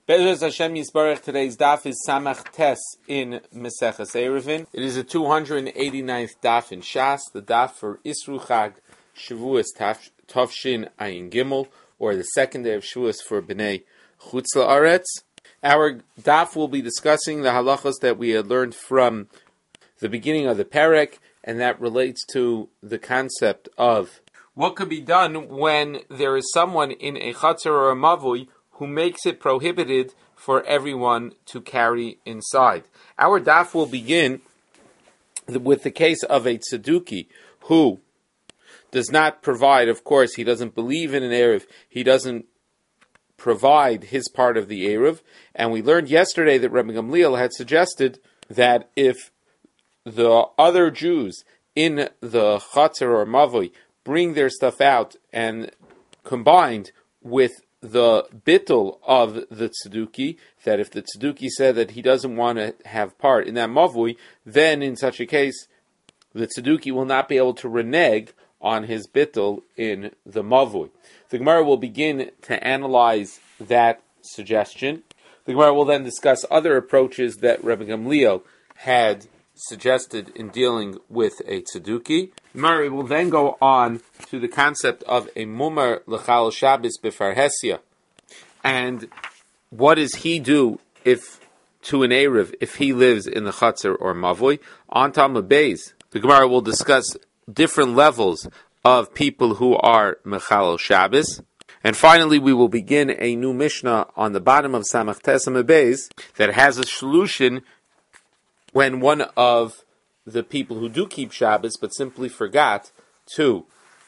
Bezos Hashem Yisbarach, today's daf is Samach Tes in Meseches Eruvin. It is the 289th daf in Shas, the daf for Isru Chag Shavuos Tavshin Ayin Gimel, or the second day of Shavuos for Bnei Chutz La'aretz. Our daf will be discussing the halachos that we had learned from the beginning of the Perek, and that relates to the concept of what could be done when there is someone in a chatzar or a mavui who makes it prohibited for everyone to carry inside. Our daf will begin with the case of a tzeduki who does not provide, of course, he doesn't believe in an Eruv, he doesn't provide his part of the Eruv, and we learned yesterday that Rabbi Gamliel had suggested that if the other Jews in the chatzar or mavui bring their stuff out and combined with the bittul of the tzeduki, that if the tzeduki said that he doesn't want to have part in that mavui, then in such a case, the tzeduki will not be able to renege on his bittul in the mavui. The Gemara will begin to analyze that suggestion. The Gemara will then discuss other approaches that Rabbi Gamliel had suggested in dealing with a tzeduki. Gemara will then go on to the concept of a mumar l'chal Shabbos b'farhesia, and what does he do if to an Erev if he lives in the chatzar or mavui? On Talmud Beis, the Gemara will discuss different levels of people who are mechal Shabbos. And finally, we will begin a new Mishnah on the bottom of Samach Tes Amud Beis that has a solution when one of the people who do keep Shabbos but simply forgot to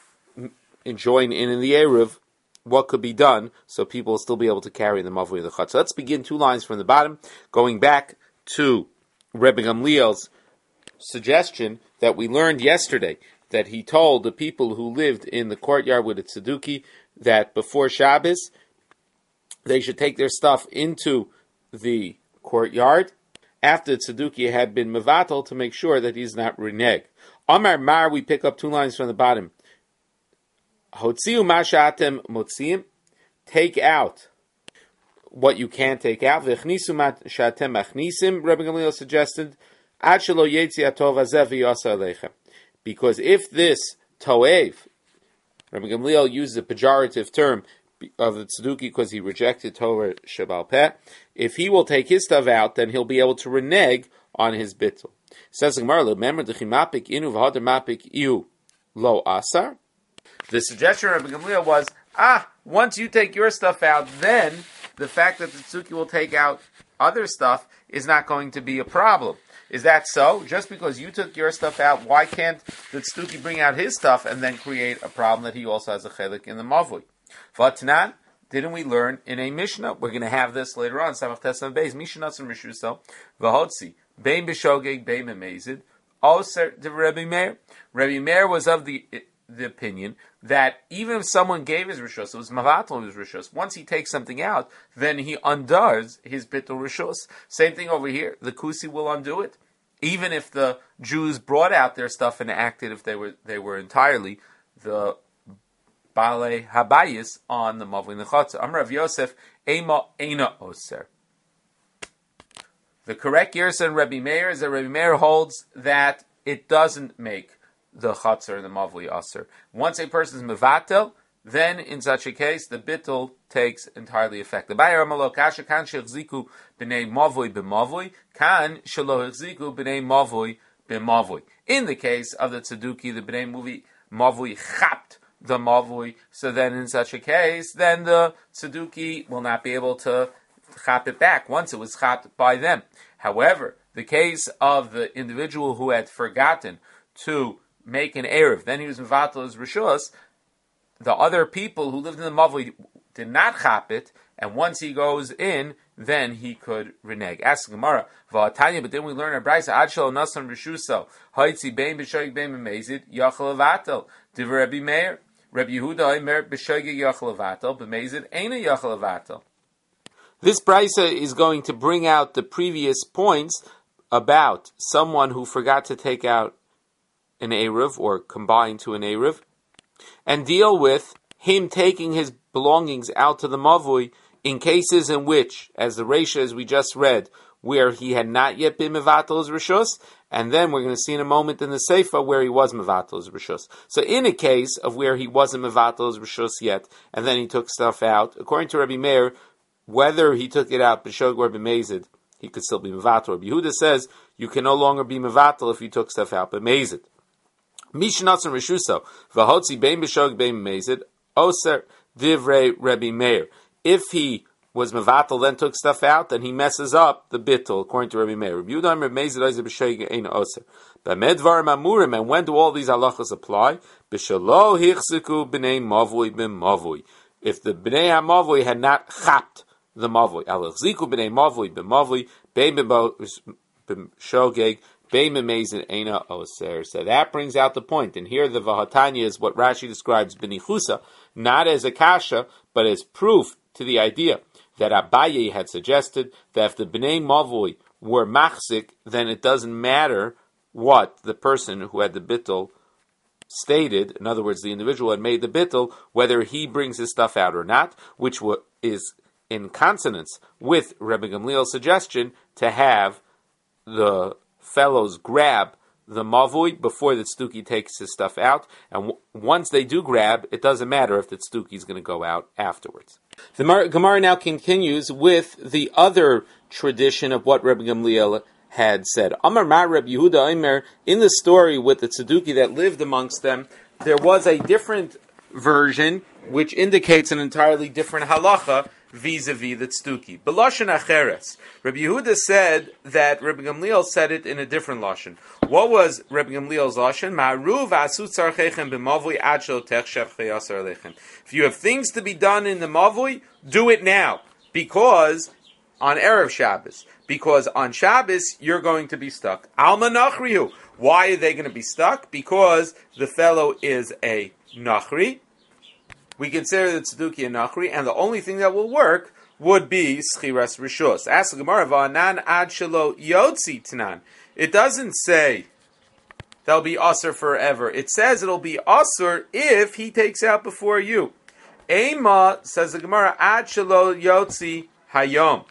join in the Eruv, what could be done so people will still be able to carry the Mavui of the Chutz. So let's begin 2 lines from the bottom, going back to Rebbe Gamliel's suggestion that we learned yesterday, that he told the people who lived in the courtyard with a tzeduki that before Shabbos they should take their stuff into the courtyard after Tzeduki had been mevatel to make sure that he's not reneg. Amar Mar, we pick up 2 lines from the bottom. Hotziu ma she'atem motziim, take out what you can't take out. V'chnisu ma she'atem machnisim, Rabbi Gamliel suggested, ad shelo yetzi atov hazeh v'yasa aleichem. Because if this toev, Rabbi Gamliel uses a pejorative term of the tzeduki because he rejected Torah Shabal Peh, if he will take his stuff out, then he'll be able to renege on his bittul. Says the Gemara, remember the chimapik inu v'hader mapik iu lo asar? The suggestion of Rabbi Gamliel was, once you take your stuff out, then the fact that the tzeduki will take out other stuff is not going to be a problem. Is that so? Just because you took your stuff out, why can't the tzeduki bring out his stuff and then create a problem that he also has a chelik in the mavui? Vatnan, didn't we learn in a Mishnah? We're going to have this later on. Samach Tes Amud Beis, Mishnah and Rishuso, V'hotzi, Bein b'shogeg, bein b'mezid, Oser de Rabbi Meir. Rabbi Meir was of the opinion that even if someone gave his rishus, it was mavatal his rishus. Once he takes something out, then he undoes his bittul rishus. Same thing over here. The kusi will undo it, even if the Jews brought out their stuff and acted if they were entirely the Balei Habayis on the Mavui Nechatzah. Amar Rav Yosef, Ema Eina Oser. The correct Yersa in Rabbi Meir is that Rabbi Meir holds that it doesn't make the Chatzar and the Mavui Aser. Once a person is Mevatel, then in such a case, the Bittul takes entirely effect. The Bayer Amalo Kasha Kan Shechziku B'nei Mavui B'Mavui, Kan Shelo Hechziku B'nei Mavui B'Mavui. In the case of the Tzeduki, the B'nei Mavui chapped the mavui, so then in such a case, then the tzeduki will not be able to chap it back once it was chapped by them. However, the case of the individual who had forgotten to make an erev, then he was mevatel his rishus, the other people who lived in the mavui did not chap it, and once he goes in, then he could renege. Ask Gemara, V'atanya, but then we learn a brayso, ad shelo nasan rishuso, haitzi bein b'shoig bein b'mezid, yachal avatel, divrei Rabbi Meir. Rabbi Yehuda Omer b'shogeg yachal avatel, b'mezid eina yachal avatel. This brayso is going to bring out the previous points about someone who forgot to take out an Eruv or combine to an Eruv, and deal with him taking his belongings out to the mavui In cases in which, as the Reisha, as we just read, where he had not yet been mevatel his rishus, and then we're going to see in a moment in the Seifa where he was mevatel his rishus. So in a case of where he wasn't mevatel his rishus yet, and then he took stuff out, according to Rabbi Meir, whether he took it out b'shog or b'mezid, he could still be mevatel. Rabbi Yehuda says you can no longer be mevatel if you took stuff out b'mezid. Mishnatz and rishuso v'hotzi bein b'shog bein b'mezid oser divrei Rabbi Meir. If he was mevatel, then took stuff out, then he messes up the bittul, according to Rabbi Meir. Rabbi Yehuda Rabbi Meir Ozer b'sheg ein oser. B'medvarim amurim, and when do all these halachas apply? B'shalo hichziku b'nei mavui b'mavui. If the b'nei hamavui had not chapped the mavui, alachziku b'nei mavui b'mavui, bein b'shogeg, bein b'mezid eina oser. So that brings out the point. And here the Vahatanya is what Rashi describes b'nichusa, not as a kasha, but as proof to the idea that Abaye had suggested that if the Bnei Mavui were machzik, then it doesn't matter what the person who had the bittul stated, in other words, the individual had made the bittul, whether he brings his stuff out or not, which is in consonance with Rebbe Gamliel's suggestion to have the fellows grab the mavui before the tzduki takes his stuff out, and once they do grab, it doesn't matter if the tzduki is going to go out afterwards. The Gemara now continues with the other tradition of what Rebbe Gamliel had said. Amar Ma Rebbe Yehuda Omer, in the story with the tzduki that lived amongst them, there was a different version which indicates an entirely different halacha vis-a-vis the tzduki. B'lashon acheres, Rabbi Yehuda said that Rabbi Gamliel said it in a different lashon. What was Rabbi Gamliel's lashon? Ma'aru v'asu tzarchechem b'mavui ad shelo techshech chayasar lechem. If you have things to be done in the mavui, do it now, because on Erev Shabbos, because on Shabbos you're going to be stuck. Alma nachrihu. Why are they going to be stuck? Because the fellow is a nachri. We consider the tzduki a nachri, and the only thing that will work would be schiras rishus. Ask the Gemara, v'anan ad shelo yotzi tanan. It doesn't say that'll be asur forever. It says it'll be asur if he takes out before you. Ema, says the Gemara, ad shelo yotzi hayom.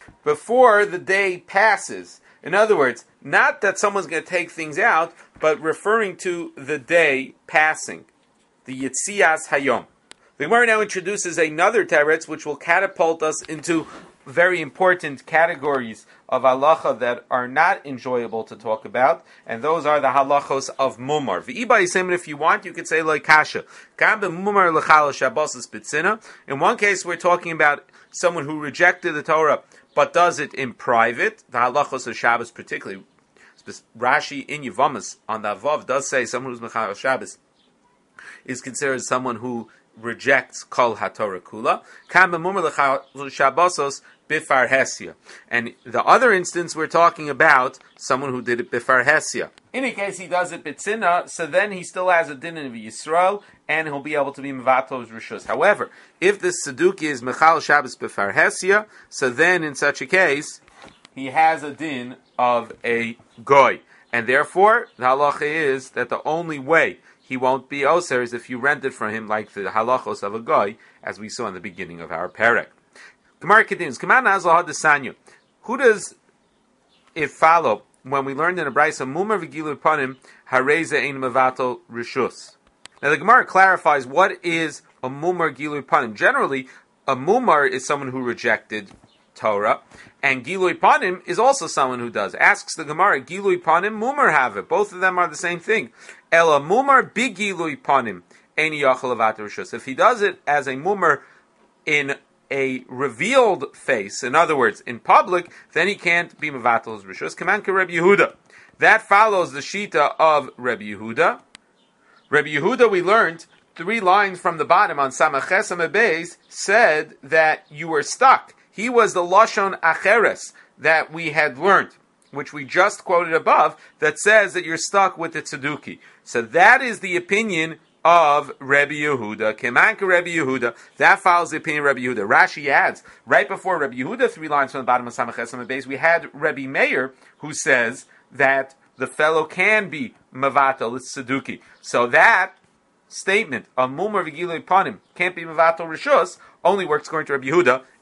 Before the day passes. In other words, not that someone's going to take things out, but referring to the day passing. The yitzias hayom. The Gemara now introduces another teretz which will catapult us into very important categories of halacha that are not enjoyable to talk about, and those are the halachos of mumar. If you want, you could say like kasha. In one case, we're talking about someone who rejected the Torah but does it in private. The halachos of Shabbos, particularly Rashi in Yevamis on the Vav does say someone who's mechal Shabbos is considered someone who rejects kol haTorah kula. Bifar hesia. And the other instance we're talking about someone who did it bifar hesia. In a case he does it bitzina, so then he still has a din of Yisrael, and he'll be able to be mevatel his rishus. However, if the tzduki is mechal Shabbos bifar hesia, so then in such a case he has a din of a goy, and therefore the halacha is that the only way he won't be oser is if you rent it from him like the halachos of a goy, as we saw in the beginning of our perek. Gemara continues. Who does it follow when we learned in a brayso mumar v'gilu panim hareza ein mevatel rishus? Now the Gemara clarifies what is a mumar gilu panim. Generally, a mumar is someone who rejected Torah, and gilui panim is also someone who does. Asks the Gemara, gilui panim, mumar have it. Both of them are the same thing. Ela mumar big gilui panim eini yachal levater rishus. If he does it as a mumar in a revealed face, in other words, in public, then he can't be mevatel his rishus. Kaman ke Rebbe Yehuda. That follows the shita of Rebbe Yehuda. Rebbe Yehuda, we learned 3 lines from the bottom on Samaches Beis, said that you were stuck. He was the lashon acheres that we had learned, which we just quoted above, that says that you're stuck with the tzduki. So that is the opinion of Rebbe Yehuda. Kemanka Rebbe Yehuda. That follows the opinion of Rebbe Yehuda. Rashi adds, right before Rebbe Yehuda, 3 lines from the bottom of Samaches Beis, we had Rebbe Meir, who says that the fellow can be mevatel, it's tzduki. So that statement of mumar v'gilui panim can't be mevatel rishus only works according to Rebbe Yehuda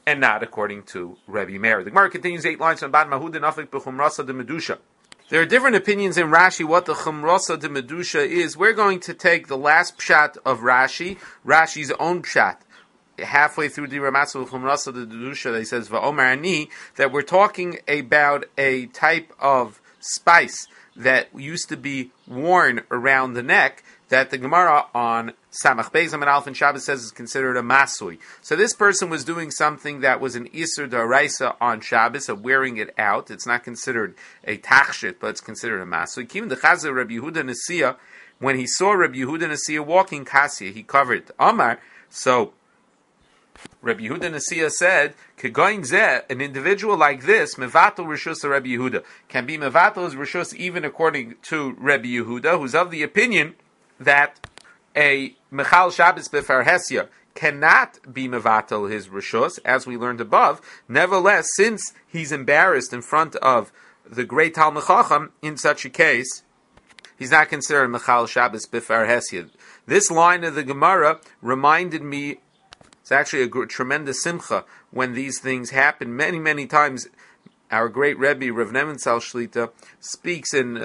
and not according to Rebbe Meir. The Gemara continues 8 lines from Bad Mahud Nafik b'chumrasa de medusha. There are different opinions in Rashi what the chumrasa de medusha is. We're going to take the last pshat of Rashi, Rashi's own pshat. Halfway through the Ramatzu chumrasa de medusha, he says va'omer ani, that we're talking about a type of spice that used to be worn around the neck, that the Gemara on Samach Beis Amud Aleph and Shabbos says is considered a masui. So this person was doing something that was an Isur D'Oraisa on Shabbos, of wearing it out. It's not considered a tachshit, but it's considered a masui. Even the Chazar Rabbi Yehuda Nesiya, when he saw Rabbi Yehuda Nesiya walking Kassia, he covered Amar. So Rabbi Yehuda Nesiya said, "Kegoin zeh, an individual like this, mevatel rishus Rabbi Yehuda, can be mevatel his rishus even according to Rabbi Yehuda, who's of the opinion that a Mechal Shabbos Befarhesia cannot be mevatel his rishus, as we learned above. Nevertheless, since he's embarrassed in front of the great Talmid Chacham, in such a case, he's not considered Mechal Shabbos Befarhesia." This line of the Gemara reminded me. It's actually a tremendous simcha when these things happen. Many, many times, our great Rebbe, Rav Nebenzahl Shlita, speaks in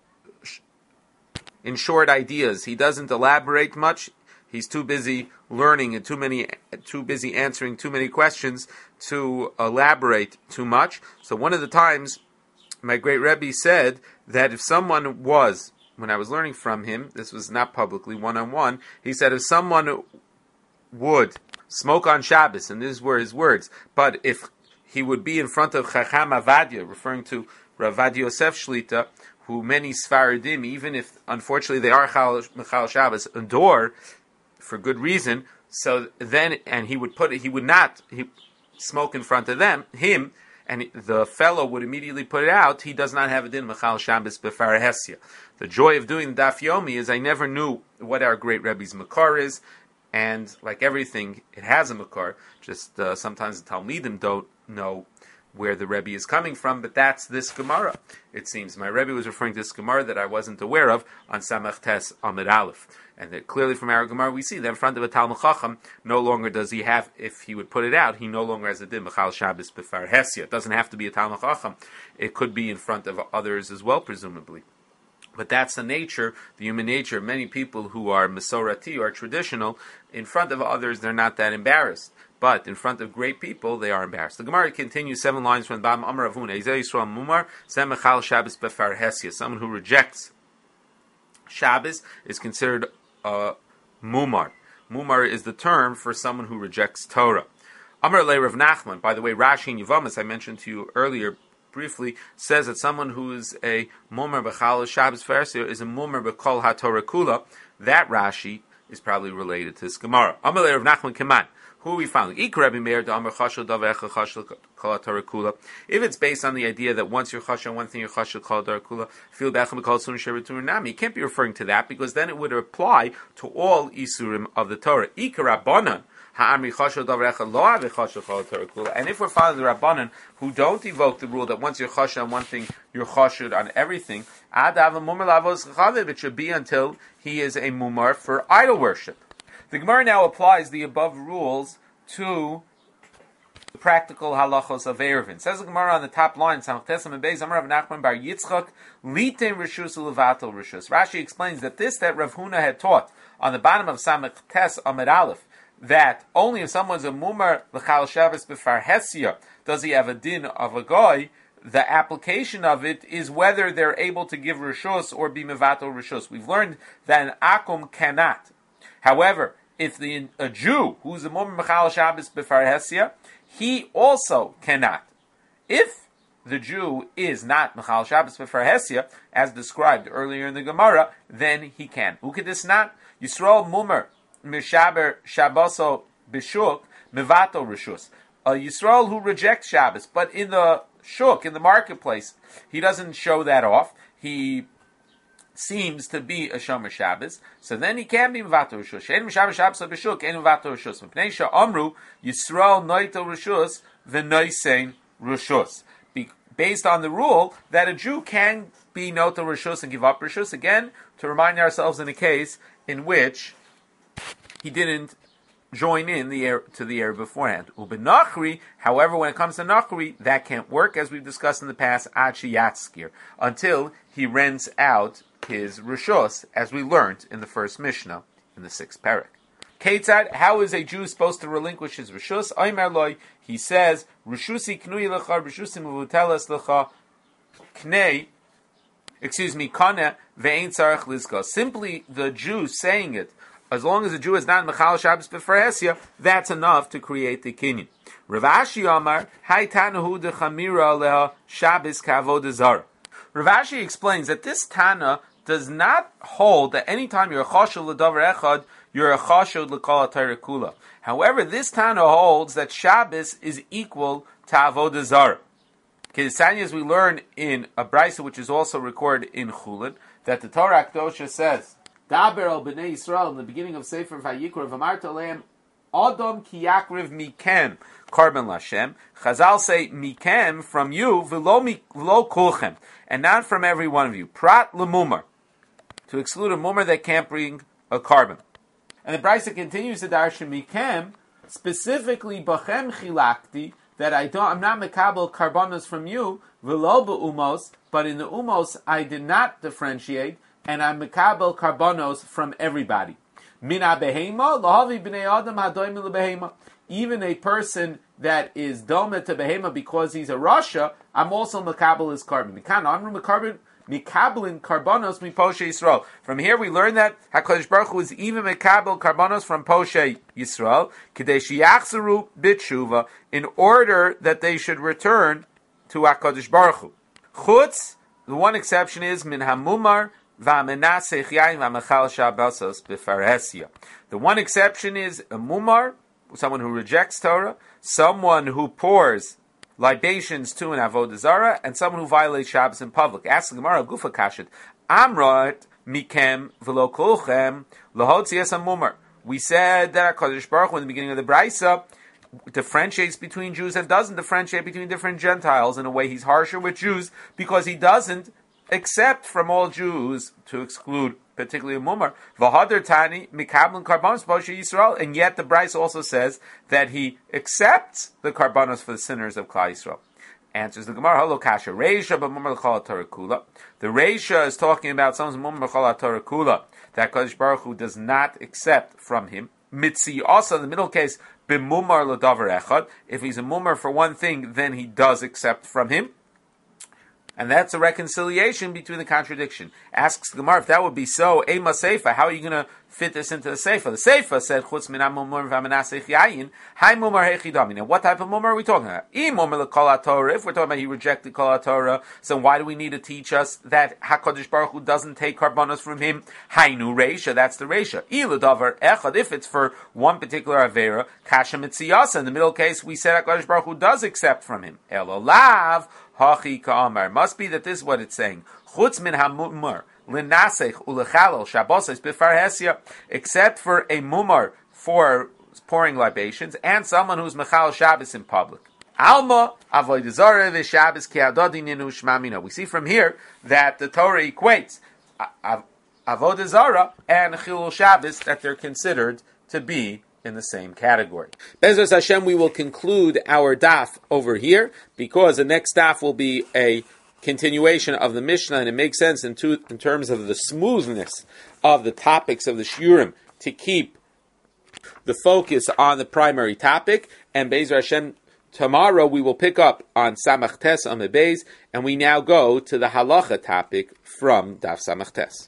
short ideas. He doesn't elaborate much. He's too busy learning and too busy answering too many questions to elaborate too much. So one of the times, my great Rebbe said that if someone was, when I was learning from him, this was not publicly, one-on-one, he said if someone would smoke on Shabbos, and these were his words, but if he would be in front of Chacham Avadia, referring to Rav Avadia Yosef Shlita, who many Sfaradim, even if unfortunately they are Mechal Shabbos, adore for good reason, so then, and he would not smoke in front of him, and the fellow would immediately put it out, he does not have a din Mechal Shabbos Befarhesia. The joy of doing the Daf Yomi is I never knew what our great Rebbe's Makar is, and like everything, it has a makar. Just sometimes the Talmidim don't know where the Rebbe is coming from, but that's this Gemara. It seems my Rebbe was referring to this Gemara that I wasn't aware of on Samach Tes Amud Aleph. And that clearly from our Gemara we see that in front of a Talmid Chacham, no longer does he have, if he would put it out, he no longer has a din Mechal Shabbos Befarhesia. It doesn't have to be a Talmid Chacham. It could be in front of others as well, presumably. But that's the nature, the human nature of many people who are Mesorati or traditional. In front of others, they're not that embarrassed. But in front of great people, they are embarrassed. The Gemara continues 7 lines from Bam Amar Avuna. Ezeh Yisrael Mumar, Semechal Shabbos Befarhesia. Someone who rejects Shabbos is considered Mumar. Mumar is the term for someone who rejects Torah. Amar Le Rav Nachman. By the way, Rashi and Yevamis, I mentioned to you earlier, briefly, says that someone who is a Mumar B'chal Shabbos Farsia is a Mumar B'kol HaTorah Kula. That Rashi is probably related to this Gemara. Amalei Rav Nachman Keman. Who we found? If it's based on the idea that once you're chasha on one thing, you're chasha kol dar kula, feel bechem kol sun sheretun nami. You can't be referring to that because then it would apply to all isurim of the Torah. Ikarabanan. And if we're following the Rabbanan who don't evoke the rule that once you're chashed on one thing, you're chashed on everything, it should be until he is a mumar for idol worship. The Gemara now applies the above rules to the practical halachos of Eruvin. Says the Gemara on the top line, Rashi explains that that Rav Huna had taught on the bottom of Samach Tes Amud Aleph, that only if someone's a mumar l'chal Shabbos b'farhesia does he have a din of a goy. The application of it is whether they're able to give rishus or be mevatel rishus. We've learned that an akum cannot. However, if a Jew who's a mumar l'chal Shabbos b'farhesia, he also cannot. If the Jew is not l'chal Shabbos b'farhesia, as described earlier in the Gemara, then he can. Ukedis not Yisrael mumar Mishaber Shabboso Bishuk Mevato Rishus. A Yisrael who rejects Shabbos, but in the shuk, in the marketplace, he doesn't show that off. He seems to be a Shomer Shabbos, so then he can be Mevato Rishus. Shein Mishaber Shabboso Bishuk, Ein Mevato Rishus. Mepnei Amru Yisrael Noito Rishus V'Noisein Rishus. Based on the rule that a Jew can be Noto Rishus and give up Rishus, again, to remind ourselves in a case in which he didn't join in to the air beforehand. Ubenachri, however, when it comes to nachri, that can't work, as we've discussed in the past, yatzkir, until he rents out his rishos, as we learned in the first Mishnah in the 6th parak. Ketzad, how is a Jew supposed to relinquish his rishus? Omer loy, he says, rishusi knui lecha, rishusi mevuteles lecha, knei, kana ve'ein tzarech lizka. Simply the Jew saying it, as long as the Jew is not mechal Shabbos b'farhesia, that's enough to create the kinyan. Rav Ashi Amar, hay tanahu de chamira leha Shabbos kavod zara. Rav Ashi explains that this Tana does not hold that any time you're a chashul l'davar echad, you're a chashul l'kol ha'torah kula. However, this Tana holds that Shabbos is equal to avodah zarah. Kedisanya, as we learn in a brisa which is also recorded in Chulin, that the Torah Kedosha says, Daber al b'nei Yisrael, in the beginning of Sefer Vayikra, v'amarta lehem, Adam ki yakriv mikem, karban l'Hashem. Chazal say, mikem, from you, v'lo kulchem, and not from every one of you. Prat l'mumar, to exclude a mumar that can't bring a carbon. And the brisa continues to darshan mikem, specifically b'chem chilakti, that I'm not mekabel karbonos from you, v'lo b'umos, but in the umos I did not differentiate, and I'm mekabel karbonos from everybody. Mina behema, lahavi b'nei adam hadoim lebehema. Even a person that is doma to behema because he's a rasha, I'm also mekabel his carbon. Mikabelin karbonos mi Poshe Yisrael. From here we learn that HaKadosh Baruch Hu is even mekabel karbonos from Poshe Yisrael, k'dei sheyachzeru b'tshuva, in order that they should return to HaKadosh Baruch Hu. Chutz, the one exception is min hamumar v'amenasech yayin v'amechal shabasos b'farhesia. The one exception is a mumar, someone who rejects Torah, someone who pours libations to an avodah zarah, and someone who violates Shabbos in public. Ask the Gemara, Gufa Kashet, Amrat mikem v'lo kulchem lahotzi es hamumar. We said that HaKadosh Baruch Hu in the beginning of the brisa differentiates between Jews and doesn't differentiate between different Gentiles. In a way, he's harsher with Jews because he doesn't accept from all Jews to exclude particularly a mumar. V'hadar tani mikablan karbanos Poshe Yisrael, and yet the Bryce also says that he accepts the karbanos for the sinners of Klal Yisrael. Answers the Gemara, Halo kasha reisha b'mumar l'chol ha'torah kula. The reisha is talking about someone's mumar l'chol ha'torah kula that Kadosh Baruch Hu does not accept from him. Mitzi also in the middle case b'mumar l'davar echad. If he's a mumar for one thing, then he does accept from him. And that's a reconciliation between the contradiction. Asks the Gemara, if that would be so, Ema Seifa, how are you going to fit this into the Seifa? The Seifa said, Chutz min ha-mumar v'amenasech yayin, hai mumar hechidami. Now, what type of mumar are we talking about? Mumar l'kol ha'torah. If we're talking about he rejected kol ha'torah, so why do we need to teach us that HaKadosh Baruch Hu doesn't take karbanos from him? Hainu reisha, that's the reisha. Davar echad, if it's for one particular avera, kasha mitziyasa. In the middle case, we said HaKadosh Baruch Hu does accept from him. Elolav, hachi ka'amar. Must be that this is what it's saying. Chutz min ha-mumar l'nasech u'lechalol shaboses b'farhesia, except for a mumar for pouring libations and someone who's mechal Shabbos in public. Alma avodah zarah v'Shabbos ki'adodin inu shmamina. We see from here that the Torah equates avodah zarah and chilul Shabbos, that they're considered to be in the same category. Bezos Hashem, we will conclude our daf over here because the next daf will be a continuation of the Mishnah, and it makes sense in terms of the smoothness of the topics of the shiurim to keep the focus on the primary topic. And Be'ezer Hashem, tomorrow we will pick up on Samach Tes Amud Beis, and we now go to the halacha topic from Daf Samach Tes.